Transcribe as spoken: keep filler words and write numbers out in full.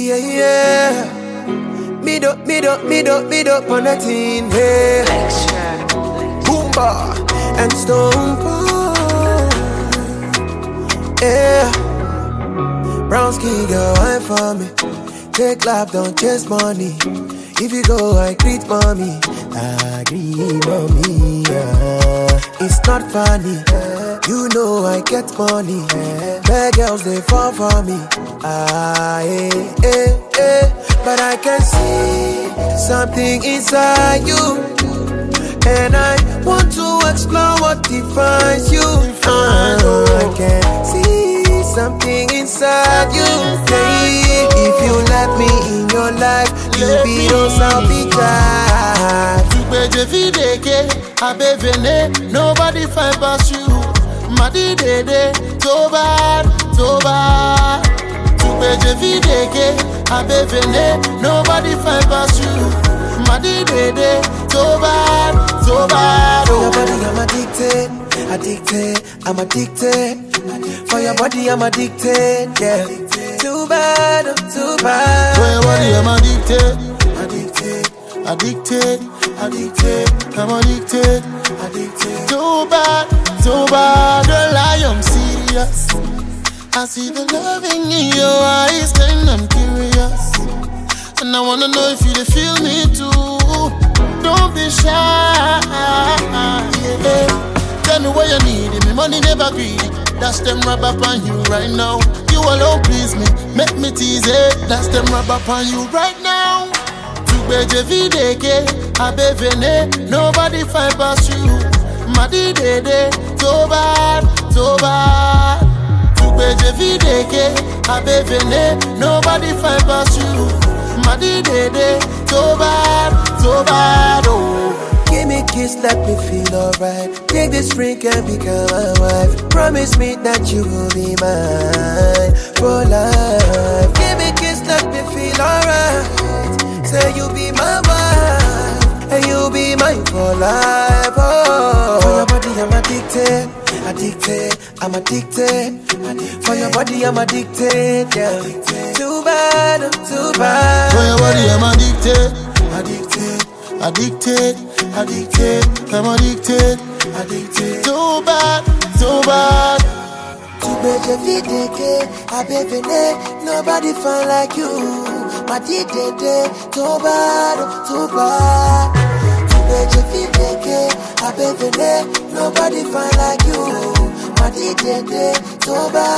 yeah, yeah. Me do, me do, me do, me do on the team, yeah. Boomba and Stone Boy, yeah. Brown skin girl, wine for me. Take life, don't chase money. If you go, I greet mommy. I greet mommy, yeah. It's not funny, you know I get money. Bad girls, they fall for me. Ah, eh, eh, eh. But I can see something inside you, and I want to explore what defines you. uh, I can see something inside you, yeah. If you let me in your life, you be those I'll be tired. Nobody find past you. Madi dede, so bad, so bad. Nobody find past you. Madi dede, so bad, so bad. For your body I'm addicted, addicted, I'm addicted. For your body I'm addicted, yeah. Too bad, too bad. For your body I'm addicted, addicted, addicted, addicted. I'm addicted, addicted. Too bad, too bad. Girl, I am serious. I see the loving in your eyes, and I'm curious. And I wanna know if you feel me too. Don't be shy, yeah. Tell me what you need, me money never greedy. That's them rub up on you right now. You alone please me, make me tease it. That's them rub up on you right now. Nobody find past you. Madi dede, so bad, so bad. Nobody find past you. Madi dede, so bad, so bad. Oh. Give me a kiss, let me feel alright. Take this ring and become my wife. Promise me that you will be mine for life. Give me a kiss, let me feel alright. Say you'll be my wife, and you'll be mine for life. Oh. For your body I'm addicted, addicted, I'm addicted. For your body I'm addicted, yeah. Too bad, too bad. For your body I'm addicted, addicted, addicted, addicted. I'm addicted, addicted. Too bad, too bad. Nobody find like you. My dede, too bad, too bad. Nobody find like you. My dede, too bad.